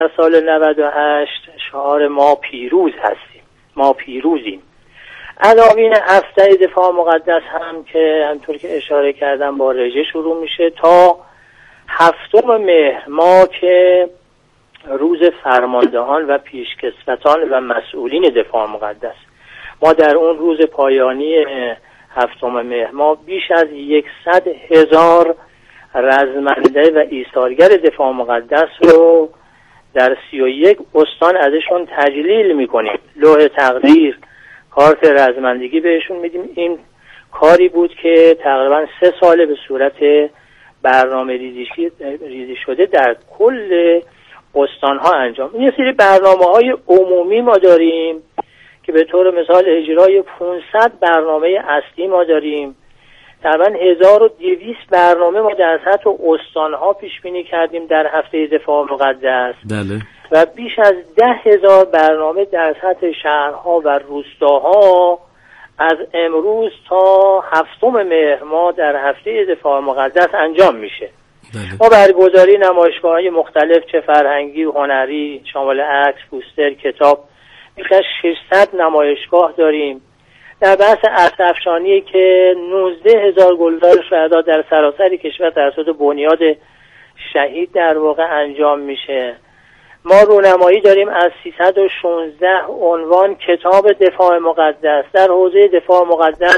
سال 98 شعار ما پیروز هستیم، ما پیروزیم. عناوین هفته دفاع مقدس هم که همطور که اشاره کردم با رژه شروع میشه تا 7 مهر ما که روز فرماندهان و پیشکسوتان و مسئولین دفاع مقدس، ما در اون روز پایانی 7 مهر ما بیش از 100,000 رزمنده و ایثارگر دفاع مقدس رو در 31 استان ازشون تجلیل میکنیم. لوح تقدیر، کارت رزمندگی بهشون میدیم. این کاری بود که تقریبا 3 سال به صورت برنامه ریزی شده در کل استانها انجام. این یه سری برنامه‌های عمومی ما داریم که به طور مثال اجرای 500 برنامه اصلی ما داریم. تقریبا 1200 برنامه ما در سطح استانها پیش بینی کردیم در هفته دفاع مقدس. بله. و بیش از 10,000 برنامه در سطح شهرها و روستاها از امروز تا 7 مهر ما در هفته دفاع مقدس انجام میشه. بله. ما برگزاری نمایشگاه‌های مختلف چه فرهنگی و هنری شامل عکس، پوستر، کتاب، بیش از 600 نمایشگاه داریم. در بحث اسعدافشانی که 19,000 گلدار شهدا در سراسر کشور توسط بنیاد شهید در واقع انجام میشه. ما رونمایی داریم از 316 عنوان کتاب دفاع مقدس. در حوزه دفاع مقدس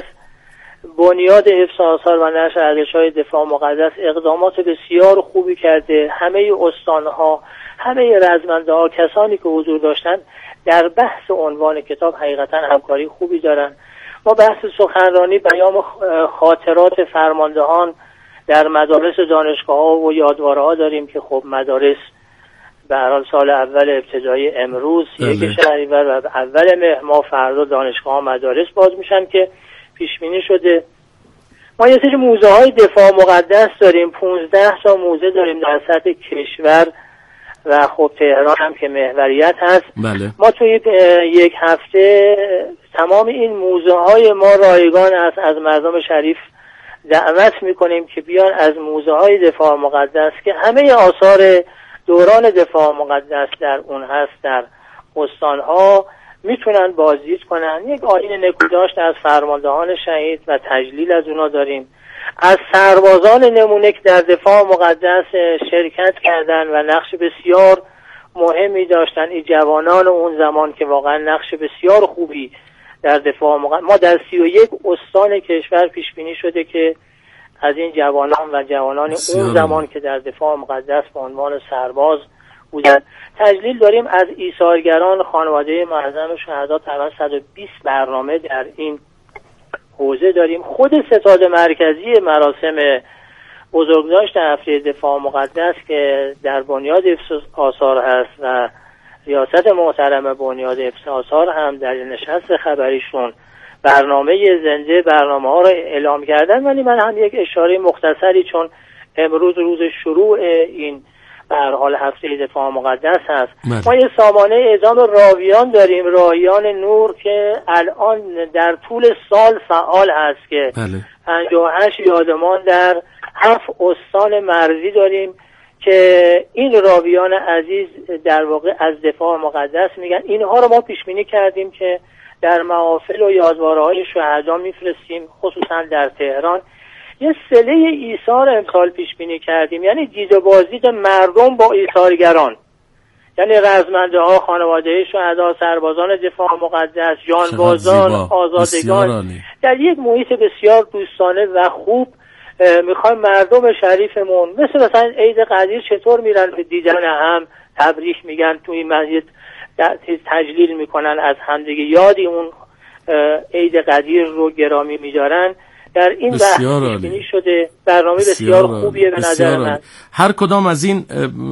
بنیاد حفظ آثار و نشر ارزش‌های دفاع مقدس اقدامات بسیار خوبی کرده. همه استانها، همه رزمنده‌ها، کسانی که حضور داشتن در بحث عنوان کتاب حقیقتا همکاری خوبی دارن. ما بحث سخنرانی، بیان خاطرات فرماندهان در مدارس دانشگاه‌ها و یادواره‌ها داریم که خب مدارس به هر حال سال اول ابتدایی امروز 1 شهریور و اول مهر ما فردا دانشگاه‌ها مدارس باز میشن که پیش بینی شده. ما یه سری موزه‌های دفاع مقدس داریم، 15 تا موزه داریم در سطح کشور و خب تهران هم که محوریت هست. بله. ما توی 1 هفته تمام این موزه‌های ما رایگان است. از مردم شریف دعوت میکنیم که بیان از موزه‌های دفاع مقدس که همه آثار دوران دفاع مقدس در اون هست در استانها میتونن بازدید کنن. یک آیین نکوداشت از فرماندهان شهید و تجلیل از اونا داریم. از سربازان نمونه که در دفاع مقدس شرکت کردن و نقش بسیار مهمی داشتن، این جوانان اون زمان که واقعا نقش بسیار خوبی در دفاع مقدس. ما در 31 استان کشور پیش بینی شده که از این جوانان و جوانان اون زمان که در دفاع مقدس به عنوان سرباز بودن تجلیل داریم. از ایثارگران خانواده معظم شهدا تقریبا 120 برنامه در این حوزه داریم. خود ستاد مرکزی مراسم بزرگداشت هفته دفاع مقدس که در بنیاد حفظ آثار هست و ریاست محترم بنیاد حفظ آثار هم در نشست خبریشون برنامه زنده برنامه ها را اعلام کردن. ولی من هم یک اشاره مختصری، چون امروز روز شروع این به هر حال هفته دفاع مقدس هست، ما یه سامانه اعزام راویان داریم، راهیان نور که الان در طول سال فعال هست که 58 یادمان در 7 استان مرزی داریم که این راویان عزیز در واقع از دفاع مقدس میگن. اینها رو ما پیش بینی کردیم که در محافل و یادواره‌های شهدا میفرستیم، خصوصا در تهران. یه سله ایثار امسال پیش بینی کردیم، یعنی دید و بازدید مردم با ایثارگران، یعنی رزمنده ها، خانواده شهدا، سربازان دفاع مقدس، جانبازان، آزادگان در یک محیط بسیار دوستانه و خوب. میخوایم مردم شریفمون مثلا عید قدیر چطور میرن به دیدن هم، تبریک میگن، توی مسجد تجلیل میکنن، از همدیگه یادی اون عید قدیر رو گرامی میدارن. در این بحث پیش‌بینی شده برنامه بسیار خوبیه به نظر من. هر کدام از این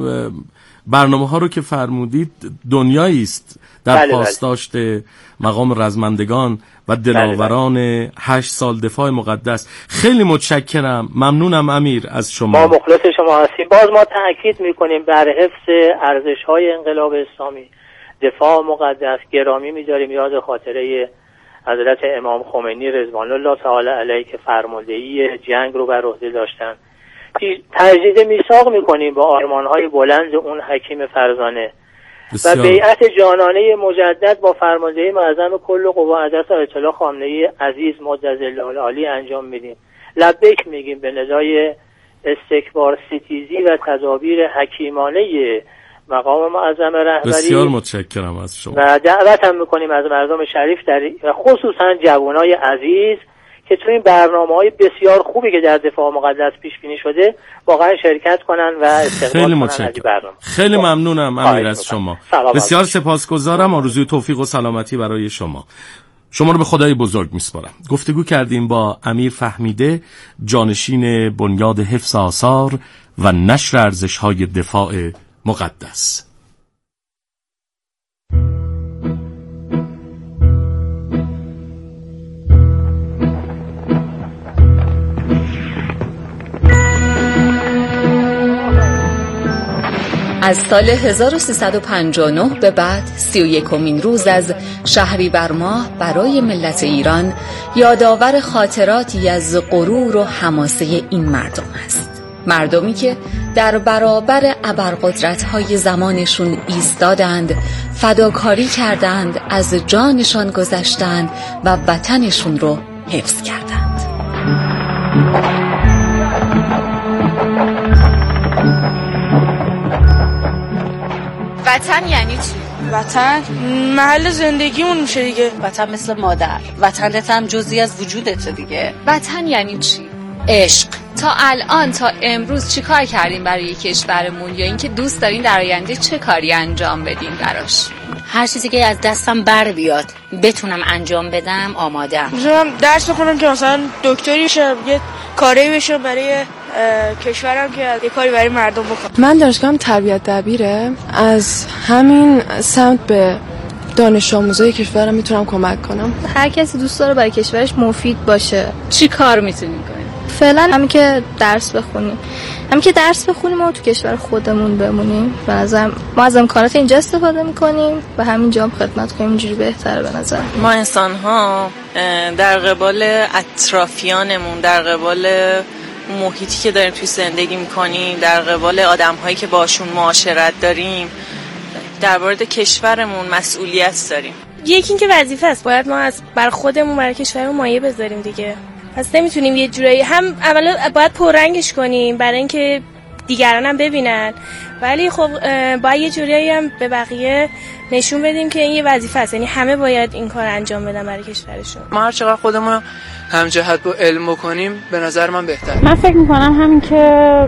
برنامه ها رو که فرمودید دنیایی است در پاسداشت مقام رزمندگان و دلاوران 8 سال دفاع مقدس. خیلی متشکرم، ممنونم امیر از شما. ما مخلص شما هستیم. باز ما تأکید میکنیم بر حفظ ارزش‌های انقلاب اسلامی، دفاع مقدس گرامی می‌داریم. یاد خاطره حضرت امام خمینی رضوان الله تعالی علیه که فرماندهی جنگ رو بر عهده داشتن. تجدید میثاق میکنیم با آرمان‌های بلند اون حکیم فرزانه و بیعت جانانه مجدد با فرماندهی معظم کل قوا حضرت آیت الله خامنه‌ای عزیز مجدد العالی انجام میدیم. لبیک میگیم به ندای استکبار ستیزی و تدابیر حکیمانه مقام معظم رهبری. بسیار متشکرم از شما و دعوت هم میکنیم از مردم شریف و خصوصا جوانای عزیز که تو این برنامه‌های بسیار خوبی که در دفاع مقدس پیش بینی شده واقعا شرکت کنن و استقبال خیلی کنن. متشکرم. خیلی ممنونم امیر از شما. بسیار سپاسگزارم. آرزوی توفیق و سلامتی برای شما. شما رو به خدای بزرگ میسپارم. گفتگو کردیم با امیر فهمیده، جانشین بنیاد حفظ آثار و نشر ارزش‌های دفاع مقدس. از سال 1359 به بعد 31مین روز از شهریور ماه برای ملت ایران یادآور خاطراتی از غرور و حماسه این مردم است. مردمی که در برابر ابرقدرت‌های زمانشون ایستادند، فداکاری کردند، از جانشان گذشتند و وطنشون رو حفظ کردند. وطن یعنی چی؟ وطن محل زندگیمون میشه دیگه. وطن مثل مادر، وطنت هم جزئی از وجودته دیگه. وطن یعنی چی؟ عشق. تا الان تا امروز چی کار کردین برای کشورمون، یا اینکه دوست دارین در آینده چه کاری انجام بدین براش؟ هر چیزی که از دستم بر بیاد بتونم انجام بدم آمادم. میتونم درس بخونم که مثلا دکتری بشم، یه کاری بشم برای کشورم که یه کاری برای مردم بکنم. من دانشگاهم تربیت دبیره. از همین سمت به دانش آموزای کشورم میتونم کمک کنم. هر کسی دوست داره برای کشورش مفید باشه. چی کار میتونین کنین؟ فعلا همین که درس بخونیم و تو کشور خودمون بمونیم. به نظرم ما از امکانات اینجا استفاده میکنیم و همینجا هم خدمت کنیم، اینجوری بهتره به نظر. ما انسان ها در قبال اطرافیانمون، در قبال محیطی که داریم توی زندگی میکنیم، در قبال آدم هایی که باشون معاشرت داریم، در مورد کشورمون مسئولیت داریم. یکی این که وظیفه است، باید ما از بر خودمون برای کشورمون مایه بذاریم دیگه. پس نمیتونیم یه جورایی هم اولا باید پررنگش کنیم برای اینکه دیگران هم ببینن، ولی خب باید یه جورایی هم به بقیه نشون بدیم که این یه وظیفه است، یعنی همه باید این کار انجام بدن برای کشورشون. ما هر چقدر خودمون هم جهت با علم بکنیم به نظر من بهتره. من فکر میکنم همین که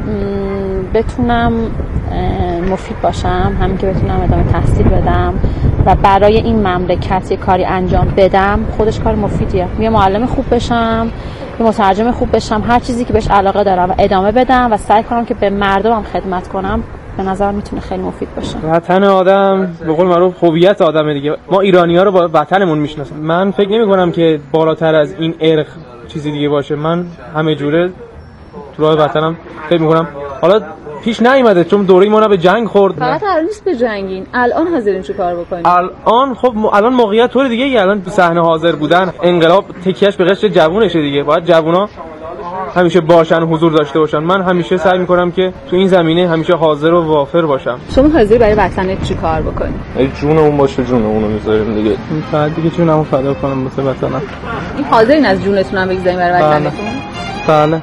بتونم مفید باشم، همین که بتونم ادامه تحصیل بدم و برای این مملکت یه کاری انجام بدم، خودش کار مفیدیه. یه معلم خوب بشم، یه مترجم خوب بشم، هر چیزی که بهش علاقه دارم و ادامه بدم و سعی کنم که به مردمم خدمت کنم، به نظر میتونه خیلی مفید باشه. وطن آدم به قول معروف هویت آدمه دیگه. ما ایرانی‌ها رو با وطنمون میشناسیم. من فکر نمی‌کنم که بالاتر از این ارق چیزی دیگه باشه. من همه جوره تو راه وطنم فکر می‌کنم. حالا پیش نیومده چون دوره ما به جنگ خورد. فقط قرار نیست به جنگین. الان حاضرین چه کار بکنیم؟ الان خب الان موقعیت طور دیگه، الان تو صحنه حاضر بودن، انقلاب تکیهش به قشر جوونشه دیگه. باید جوونا همیشه باشن، حضور داشته باشن. من همیشه سعی میکنم که تو این زمینه همیشه حاضر و وافر باشم. شما حاضر برای وطنت چی کار بکنی؟ ای جونمون باشه جونمونو میذاریم دیگه. فقط دیگه جونمو فدا کنم واسه وطنم. این حاضرین از جونتون هم بگذاریم برای وطنتون؟ بله.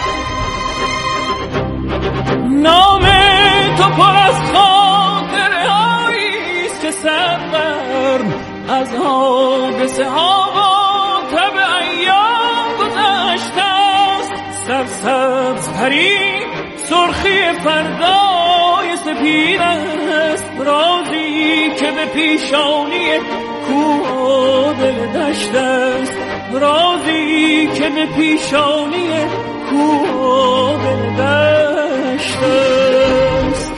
نام تو پر از خاطرهاییست که سرگرم از حادثه ها و تب ایام گذشته است. سرسبز پری سرخی فردای سپید است، رازی که به پیشانی کوه و دل دشت است، رازی که به پیشانی کوه و دل دشت است.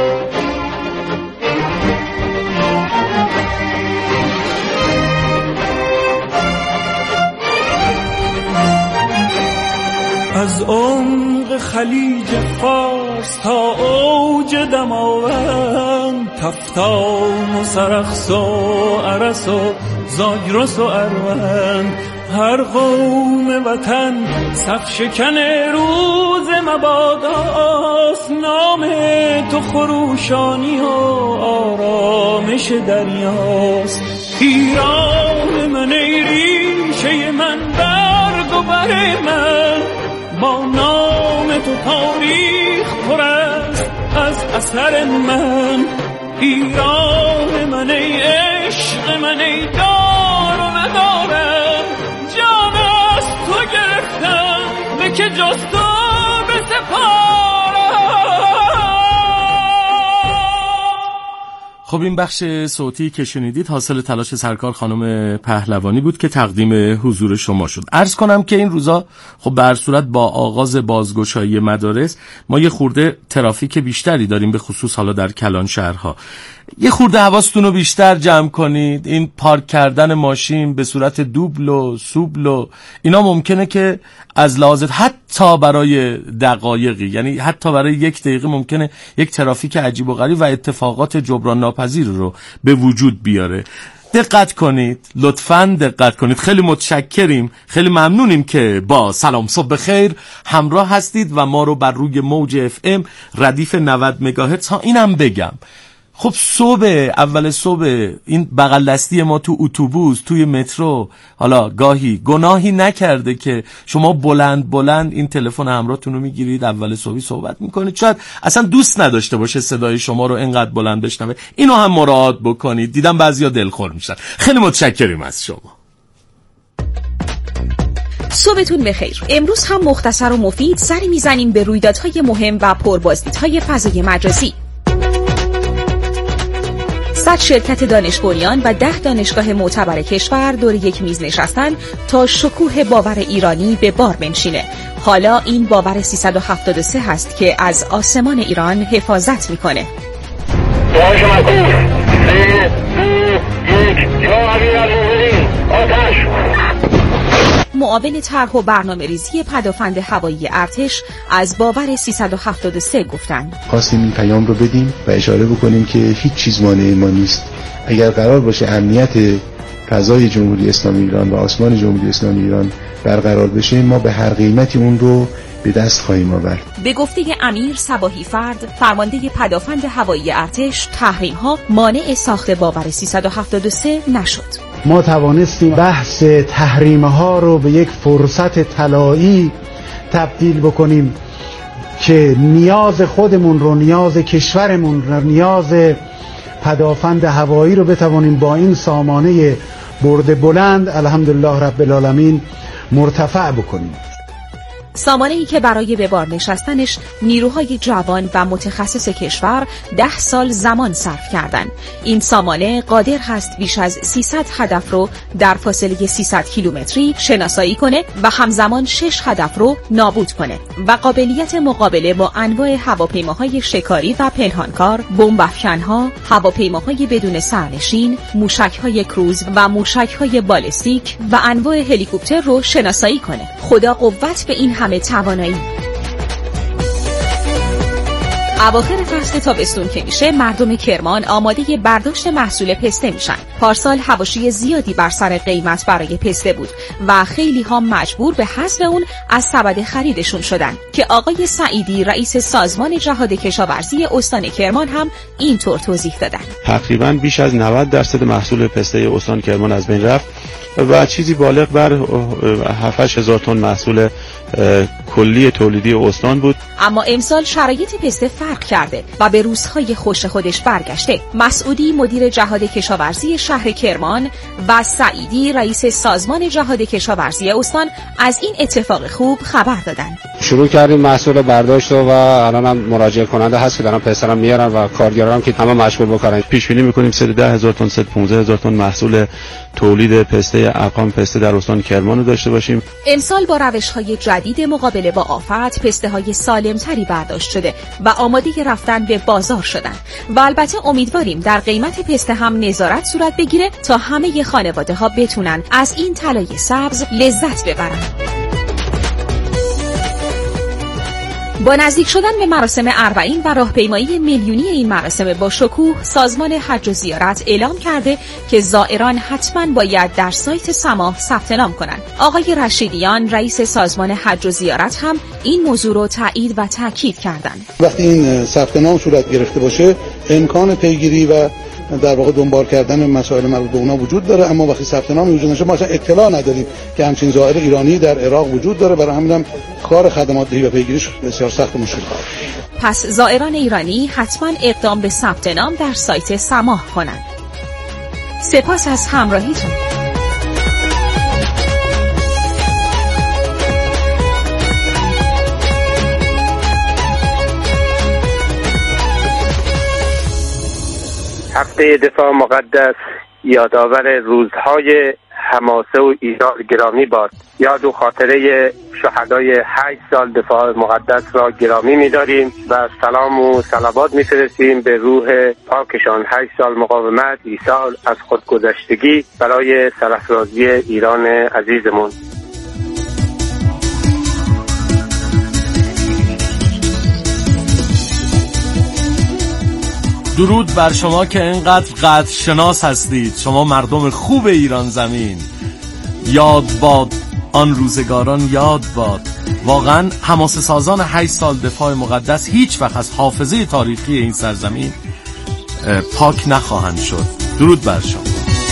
از عمق خلیج فارس تا اوج دماوند، تفتان و سرخس و عرس و زاگرس و اروند، هر قوم وطن صف شکن روز مباداست. نام تو خروشانی و آرام آتش دریاست. ایران من ای ریشه من، برگ و بر من، با نام تو تاریخ پر است از اثر من. ایران من ای عشق من، ای دار و ندارم، جان از تو گرفتم به که جز تو خب این بخش صوتی که شنیدید حاصل تلاش سرکار خانم پهلوانی بود که تقدیم حضور شما شد. عرض کنم که این روزا خب به هر صورت با آغاز بازگشایی مدارس ما یه خورده ترافیک بیشتری داریم، به خصوص حالا در کلان شهرها. یه خورده حواستون رو بیشتر جمع کنید. این پارک کردن ماشین به صورت دوبل و سوبل و اینا ممکنه که از لحاظ حتی برای دقایقی، یعنی حتی برای یک دقیقه ممکنه یک ترافیک عجیب و غریب و اتفاقات جبران ناپذیر رو به وجود بیاره. دقت کنید، لطفاً دقت کنید. خیلی متشکریم، خیلی ممنونیم که با سلام صبح بخیر همراه هستید و ما رو بر روی موج FM ردیف 90 مگاهرتز ها. اینم بگم خب اول صبح این بغل دستی ما تو اتوبوس، توی مترو، حالا گاهی گناهی نکرده که شما بلند این تلفن همراهتون رو میگیرید، اول صبحی صحبت میکنید، شاید اصلا دوست نداشته باشه صدای شما رو اینقدر بلند بشنوه. اینو هم مراعات بکنید. دیدم بعضیا دلخور میشن. خیلی متشکریم از شما. صبحتون بخیر. امروز هم مختصر و مفید سری میزنیم به رویدادهای مهم و پربازدیدهای فضای مجازی. 100 شرکت دانش بنیان و 10 دانشگاه معتبر کشور دور یک میز نشستن تا شکوه باور ایرانی به بار بنشینه. حالا این باور 373 هست که از آسمان ایران حفاظت میکنه. معاون طرح و برنامه‌ریزی پدافند هوایی ارتش از باور 373 گفتند خواستیم این پیام رو بدیم و اشاره بکنیم که هیچ چیز مانع ما نیست. اگر قرار باشه امنیت فضای جمهوری اسلامی ایران و آسمان جمهوری اسلامی ایران برقرار بشه، ما به هر قیمتی اون رو به دست خواهیم آورد. به گفته امیر صباحی فرد، فرمانده پدافند هوایی ارتش، تحریم‌ها مانع ساخت باور 373 نشد. ما توانستیم بحث تحریم‌ها رو به یک فرصت طلایی تبدیل بکنیم که نیاز خودمون رو، نیاز کشورمون رو، نیاز پدافند هوایی رو بتوانیم با این سامانه برد بلند الحمدلله رب العالمین مرتفع بکنیم. سامانه‌ای که برای به بار نشستنش نیروهای جوان و متخصص کشور 10 سال زمان صرف کردند. این سامانه قادر هست بیش از 300 هدف رو در فاصله 300 کیلومتری شناسایی کنه و همزمان 6 هدف رو نابود کنه و قابلیت مقابله با انواع هواپیماهای شکاری و پنهانکار، بمب‌افکن‌ها، هواپیماهای بدون سرنشین، موشک‌های کروز و موشک‌های بالستیک و انواع هلیکوپتر رو شناسایی کنه. خدا قوت به این همه توانایی. اواخر فصل تابستون که میشه، مردم کرمان آماده برداشت محصول پسته میشن. پارسال حواشی زیادی بر سر قیمت برای پسته بود و خیلی ها مجبور به حذف اون از سبد خریدشون شدن که آقای سعیدی رئیس سازمان جهاد کشاورزی استان کرمان هم اینطور توضیح دادن. تقریباً بیش از 90% محصول پسته استان کرمان از بین رفت و چیزی بالغ بر 7-8 تن محصول کلی تولیدی استان بود. اما امسال شرایط پسته فرق کرده و به روزهای خوش خودش برگشته. مسعودی مدیر جهاد کشاورزی شهر کرمان و سعیدی رئیس سازمان جهاد کشاورزی استان از این اتفاق خوب خبر دادند. شروع کردیم محصول برداشت و الان هم مراجعه کننده هست که دارن پسته رو میارن و کارگران که تمام مشغول بکنن. پیش بینی می‌کنیم 110,000 تا 115,000 تن محصول تولید پسته ارقام پسته در استان کرمان رو داشته باشیم. امسال با روش‌های جدید مقابله با آفت پسته‌های سالم‌تری برداشت شده و آماده رفتن به بازار شدن و البته امیدواریم در قیمت پسته هم نظارت صورت بگیره تا همه خانواده‌ها بتونن از این طلای سبز لذت ببرن. با نزدیک شدن به مراسم اربعین و راهپیمایی میلیونی این مراسم با شکوه، سازمان حج و زیارت اعلام کرده که زائران حتما باید در سایت سماح ثبت نام کنند. آقای رشیدیان رئیس سازمان حج و زیارت هم این موضوع رو تایید و تاکید کردند. وقتی این ثبت نام صورت گرفته باشه، امکان پیگیری و در واقع دنبال کردن مسائل مربوط به اونا وجود داره، اما وقتی ثبت نام وجود نشه ما اصلا اطلاع نداریم که همچین ظاهر ایرانی در عراق وجود داره. برای همین هم کار خدمات دهی و پیگیریش بسیار سخت و مشکل خواهد. پس زائران ایرانی حتما اقدام به ثبت نام در سایت سماح کنند. سپاس از همراهیتون. هفته دفاع مقدس یادآور روزهای حماسه و ایران گرامی باد. یاد و خاطره شهدای 8 سال دفاع مقدس را گرامی می‌داریم و سلام و صلوات می‌فرستیم به روح پاکشان. 8 سال مقاومت، ایثار از خودگذشتگی برای سرافرازی ایران عزیزمون. درود بر شما که اینقدر قدر شناس هستید، شما مردم خوب ایران زمین. یاد باد آن روزگاران، یاد باد. واقعا حماسه سازان 8 سال دفاع مقدس هیچ وقت از حافظه تاریخی این سرزمین پاک نخواهند شد. درود بر شما.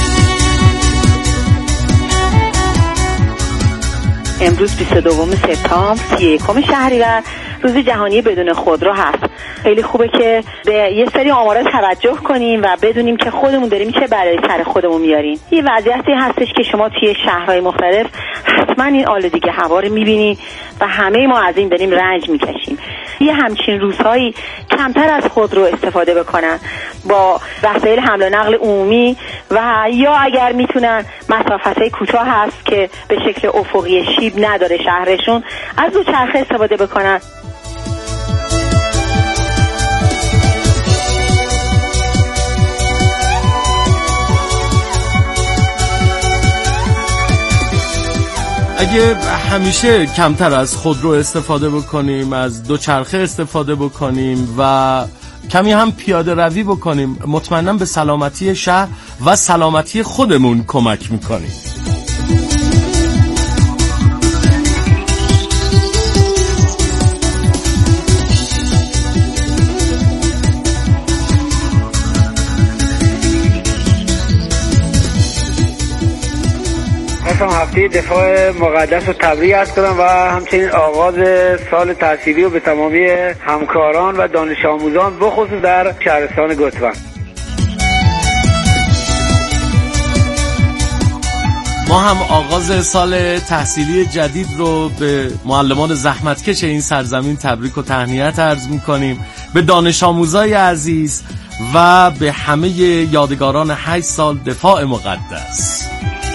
امروز 22 سپتامبر 31 شهریور روز جهانی بدون خودرو هست. خیلی خوبه که به یه سری آمارا توجه کنیم و بدونیم که خودمون داریم چه بلایی سر خودمون میاریم. یه وضعیتی هستش که شما توی شهرهای مختلف حتما این آلودگی هوا رو میبینید و همه ما از این داریم رنج میکشیم. یه همچین روزهایی کمتر از خودرو استفاده بکنن، با وسایل حمل و نقل عمومی و یا اگر میتونن مسافت‌های کوتاه هست که به شکل افقی شیب نداره شهرشون، از دوچرخه استفاده بکنن. اگه همیشه کمتر از خودرو استفاده بکنیم، از دوچرخه استفاده بکنیم و کمی هم پیاده روی بکنیم، مطمئناً به سلامتی شهر و سلامتی خودمون کمک میکنیم. هفته دفاع مقدس رو تبریک عرض کنم و همچنین آغاز سال تحصیلی رو به تمامی همکاران و دانش آموزان بخصوص در شهرستان گوسفند. ما هم آغاز سال تحصیلی جدید رو به معلمان زحمتکش این سرزمین تبریک و تهنیت عرض می‌کنیم، به دانش آموزای عزیز و به همه یادگاران 8 سال دفاع مقدس.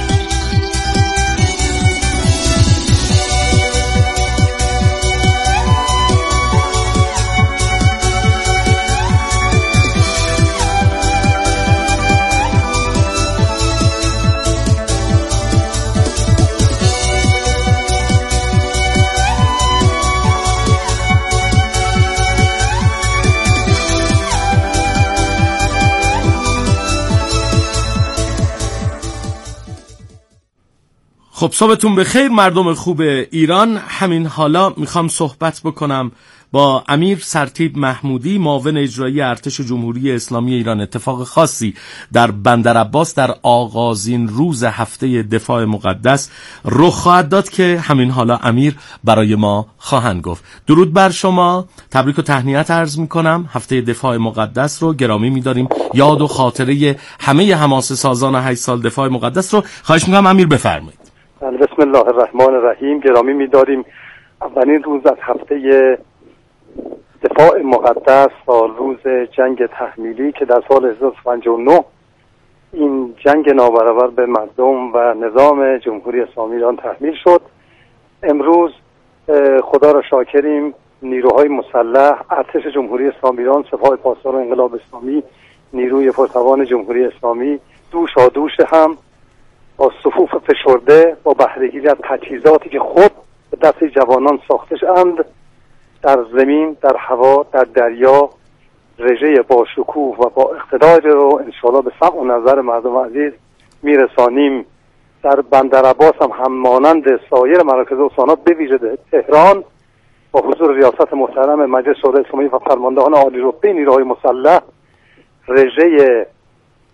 خب صبحتون بخیر مردم خوب ایران. همین حالا میخوام صحبت بکنم با امیر سرتیپ محمودی، معاون اجرایی ارتش جمهوری اسلامی ایران. اتفاق خاصی در بندرعباس در آغازین روز هفته دفاع مقدس رخ خواهد داد که همین حالا امیر برای ما خواهند گفت. درود بر شما، تبریک و تهنیت عرض میکنم. هفته دفاع مقدس رو گرامی میداریم، یاد و خاطره همه حماسه سازان 8 سال دفاع مقدس رو. خواهش میکنم امیر بفرمایید. بسم الله الرحمن الرحیم. گرامی می‌داریم اولین روز از هفته دفاع مقدس و روز جنگ تحمیلی که در سال 1959 این جنگ نابرابر به مردم و نظام جمهوری اسلامی ایران تحمیل شد. امروز خدا را شاکریم، نیروهای مسلح، ارتش جمهوری اسلامی ایران، سپاه پاسداران انقلاب اسلامی، نیروی پرتوان جمهوری اسلامی دوش هم با صفوف فشرده با بهره‌گیری از تجهیزاتی که خود به دست جوانان ساخته اند، در زمین، در هوا، در دریا رژه با شکوه و با اقتدار رو انشاءالله به سمع و نظر مردم عزیز میرسانیم. در بندرعباس هم مانند سایر مراکز استانات به ویژه تهران با حضور ریاست محترم مجلس شورای اسلامی و فرماندهان عالی رتبه نیروهای مسلح رژه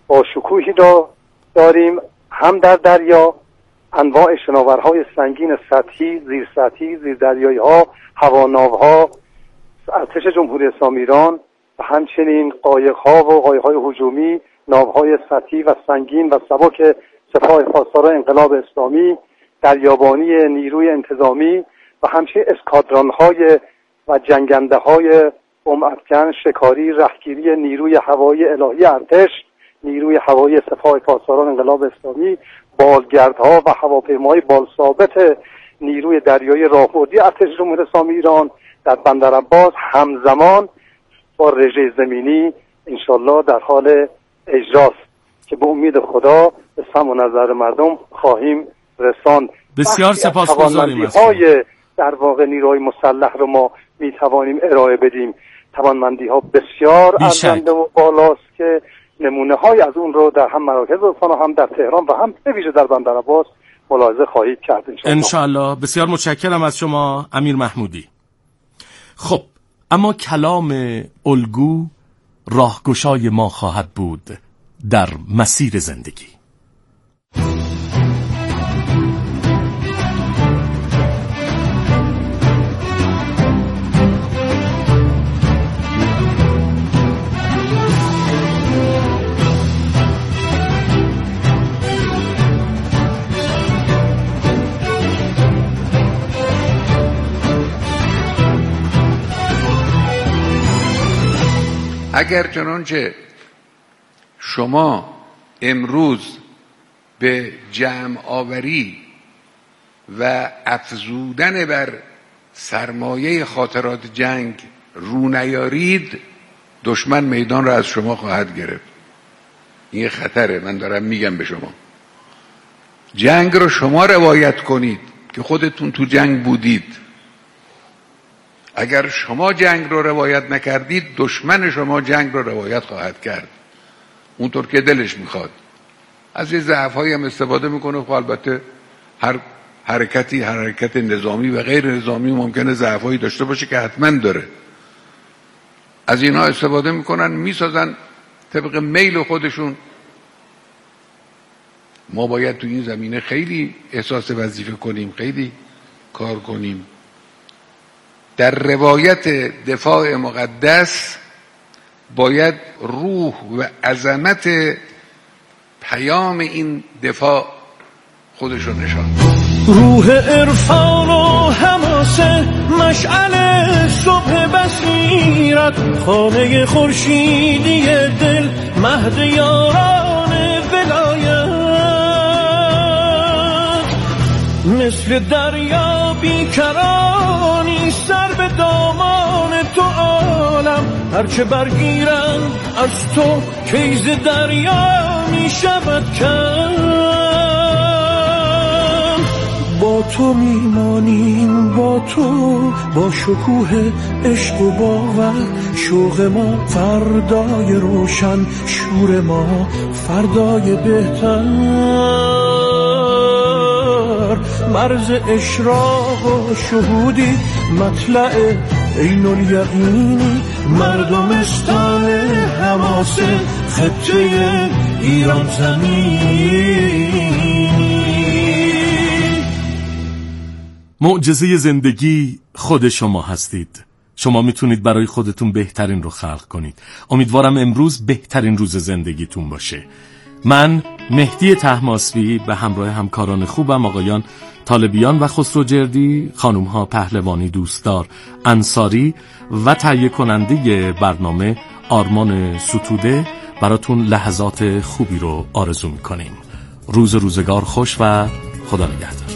با شکوهی را داریم، هم در دریا انواع شناورهای سنگین سطحی، زیر سطحی، زیر دریایی ها، هواناوها، ارتش جمهوری اسلامی ایران و همچنین قایق‌ها و قایق‌های هجومی، ناوهای سطحی و سنگین و سبک سپاه پاسداران انقلاب اسلامی، دریابانی نیروی انتظامی و همچنین اسکادران‌های و جنگنده‌های بمب افکن، شکاری، رهگیری نیروی هوایی الهی ارتش، نیروی هوایی سپاه پاسداران انقلاب اسلامی، بالگردها و هواپیماهای بالثابت نیروی دریایی راهبردی ارتش جمهوری اسلامی ایران در بندرعباس همزمان با رژه زمینی انشالله در حال اجراست که به امید خدا به سمع و نظر مردم خواهیم رساند. بسیار سپاسگزاریم. های در واقع نیروی مسلح رو ما میتوانیم ارائه بدیم. توانمندی ها بسیار ارزنده و بالاست که نمونه های از اون رو در هم مراکز استان و هم در تهران و هم به ویژه در بندرعباس ملاحظه خواهید کرد انشالله. بسیار متشکرم از شما امیر محمودی. خب اما کلام الگو راهگشای ما خواهد بود در مسیر زندگی. اگر چنانچه شما امروز به جمع آوری و افزودن بر سرمایه خاطرات جنگ رو نیارید، دشمن میدان را از شما خواهد گرفت. این خطره، من دارم میگم به شما. جنگ رو شما روایت کنید که خودتون تو جنگ بودید. اگر شما جنگ رو روایت نکردید، دشمن شما جنگ رو روایت خواهد کرد، اونطور که دلش میخواد. از یه ضعف‌هایی هم استفاده میکنه. خب البته هر حرکتی، حرکت نظامی و غیر نظامی ممکنه ضعف‌هایی داشته باشه که حتما داره. از اینها استفاده میکنن، میسازن طبق میل خودشون. ما باید تو این زمینه خیلی احساس وظیفه کنیم، خیلی کار کنیم. در روایت دفاع مقدس باید روح و عظمت پیام این دفاع خودشو نشان. روح عرفان و حماسه، مشعل صبح بصیرت، خانه خورشیدی دل، مهد یاران ولایت، مثل دریا بیکرانی سر به دامان تو عالم، هرچه برگیرند از تو کیز دریا می شود کم. با تو میمانیم، با تو، با شکوه عشق و باور، شوق ما فردای روشن، شور ما فردای بهتر، مرز اشراق و شهودی، مطلع عین الیقینی، مردمستان حماسه، خطه ایران زمین. معجزه زندگی خود شما هستید. شما میتونید برای خودتون بهترین رو خلق کنید. امیدوارم امروز بهترین روز زندگیتون باشه. من مهدی طهماسبی به همراه همکاران خوبم، آقایان طالبیان و خسروجردی، خانومها پهلوانی، دوستدار، انصاری و تهیه کننده برنامه آرمان ستوده براتون لحظات خوبی رو آرزو میکنیم. روزگار خوش و خدا نگهدار.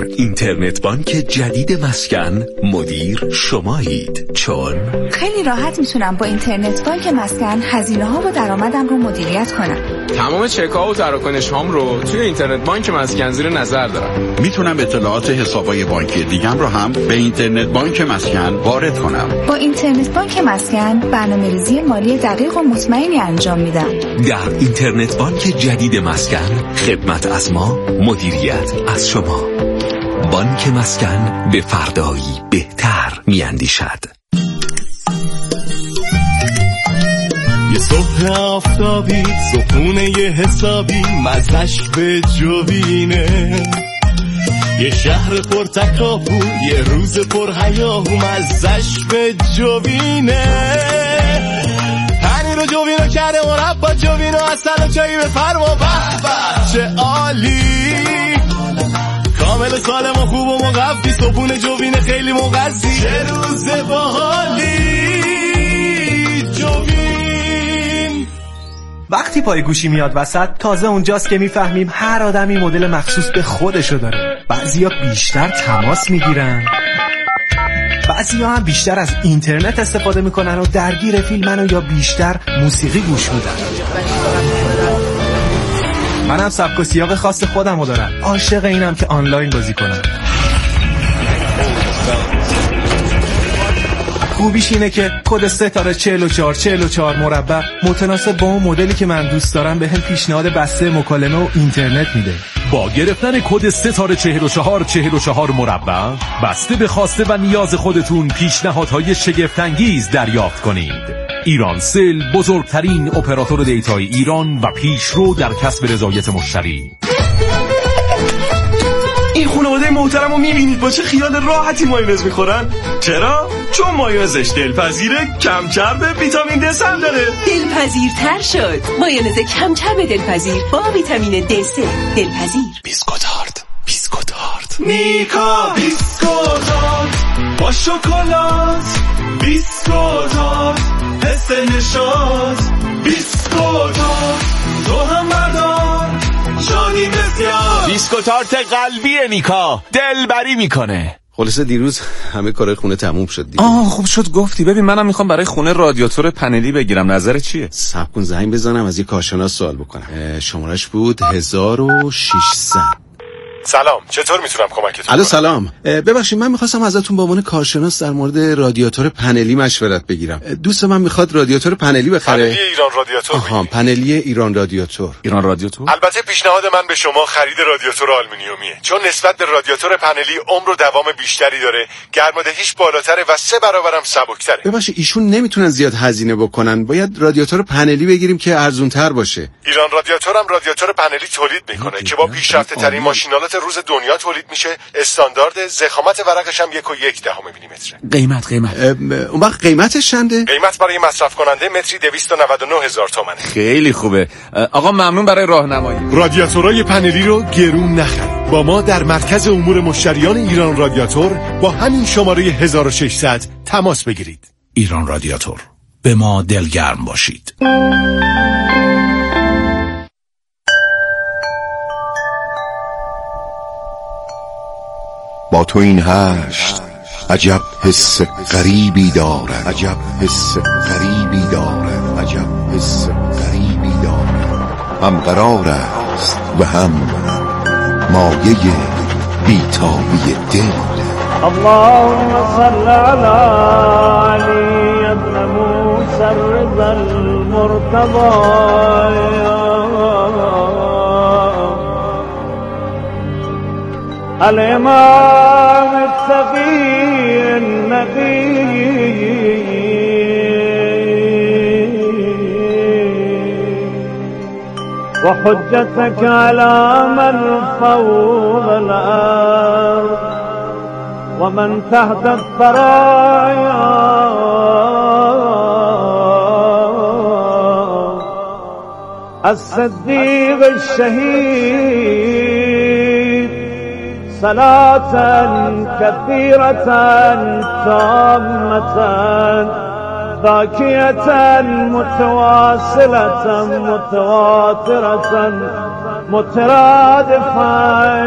اینترنت بانک جدید مسکن مدیر شمایید، چون خیلی راحت میتونم با اینترنت بانک مسکن هزینه‌ها و درآمدم رو مدیریت کنم. تمام چک‌ها و تراکنش‌هام رو توی اینترنت بانک مسکن زیر نظر دارم. میتونم اطلاعات حساب‌های بانکی دیگم رو هم به اینترنت بانک مسکن وارد کنم. با اینترنت بانک مسکن برنامه‌ریزی مالی دقیق و مطمئنی انجام میدم. در اینترنت بانک جدید مسکن خدمت از ما، مدیریت از شما. بانک مسکن به فردایی بهتر میاندیشد. یه صبح آفتابی، صبحونه یه حسابی، مزش به جوینه. یه شهر پر تکاپو، یه روز پر هیاهو، مزش به جوینه. پنیر و جوینو کرده مربا، جوینو اصل و چایی بفرما، به چه عالی. کامل سالم و خوب و مقفی، صبحونه جوینه خیلی مغذی، چه روز باحالی جوین. وقتی پای گوشی میاد وسط، تازه اونجاست که میفهمیم هر آدمی مدل مخصوص به خودشو داره. بعضیا بیشتر تماس میگیرن، بعضیا هم بیشتر از اینترنت استفاده میکنن و درگیر فیلمن یا بیشتر موسیقی گوش میدن. منم سبک و سیاق خاص خودمو دارم. عاشق اینم که آنلاین بازی کنم. خوبیش اینه که کد 34444 مربع متناسب با اون مدلی که من دوست دارم بهم پیشنهاد بسته مکالمه و اینترنت میده. با گرفتن کد 34444 مربع بسته به خواسته و نیاز خودتون پیشنهادهای شگفت‌انگیز دریافت کنید. ایرانسل بزرگترین اپراتور دیتای ایران و پیشرو در کسب رضایت مشتری. این خانواده محترم رو میبینید با چه خیال راحتی مایونز میخورن؟ چرا؟ چون مایونزش دلپذیره، کم چرب، ویتامین د هم داره. دلپذیرتر شد. مایونز کم چرب دلپذیر با ویتامین د3. دلپذیر. بیسکوتارت میکا بیسکوتارت با شکلات، بیسکوتارت حس نشاط، بیسکوتارت تو هم بردار شادی بسیار. بیسکوتارت قلبی میکا دلبری میکنه. خلاصه دیروز همه کارهای خونه تموم شد دیگه. خوب شد گفتی. ببین منم میخوام برای خونه رادیاتور پنلی بگیرم، نظر چیه؟ صبر کن زنگ بزنم از یه کارشناس سوال بکنم. شمارش بود 1600. سلام، چطور میتونم کمکتون کنم؟ الو سلام، ببخشید من میخواستم ازتون به عنوان کارشناس در مورد رادیاتور پنلی مشورت بگیرم. دوست من میخواد رادیاتور پنلی بخره. پنلی ایران رادیاتور. پنلی ایران رادیاتور. ایران رادیاتور. البته پیشنهاد من به شما خرید رادیاتور آلومینیومیه، چون نسبت به رادیاتور پنلی عمر و دوام بیشتری داره، گرمادهیش بالاتره و 3 برابرم سبکتره. ببخشید ایشون نمیتونن زیاد هزینه بکنن، باید رادیاتور پنلی بگیریم که ارزان‌تر باشه. ایران رادیاتور هم رادیاتور پنلی تولید میکنه که با پیشرفته ترین ماشینالات روز دنیا تولید میشه. استاندارد ضخامت ورقش هم 1.1 میلیمتره. قیمت اون وقت قیمتش چنده؟ قیمت برای مصرف کننده متری 299,000 تومانه. خیلی خوبه آقا، ممنون برای راهنمایی. رادیاتورای پنلی رو گرون نخرید. با ما در مرکز امور مشتریان ایران رادیاتور با همین شماره 1600 تماس بگیرید. ایران رادیاتور، به ما دلگرم باشید. با تو این هشت عجب حس غریبی دارد، عجب حس غریبی دارد، عجب حس غریبی دارد. هم قرار است و هم مایه بیتابی دل. اللهم صل على علی ابن موسی الرضا المرتضی الإمام التقي النقي وحجتك على من فوق الأرض ومن تحت الثرايا الصديق الشهيد صلاة كثيرة تامة باكية متواصلة متواترة مترادفا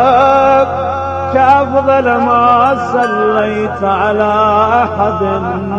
كأفضل ما صليت على أحد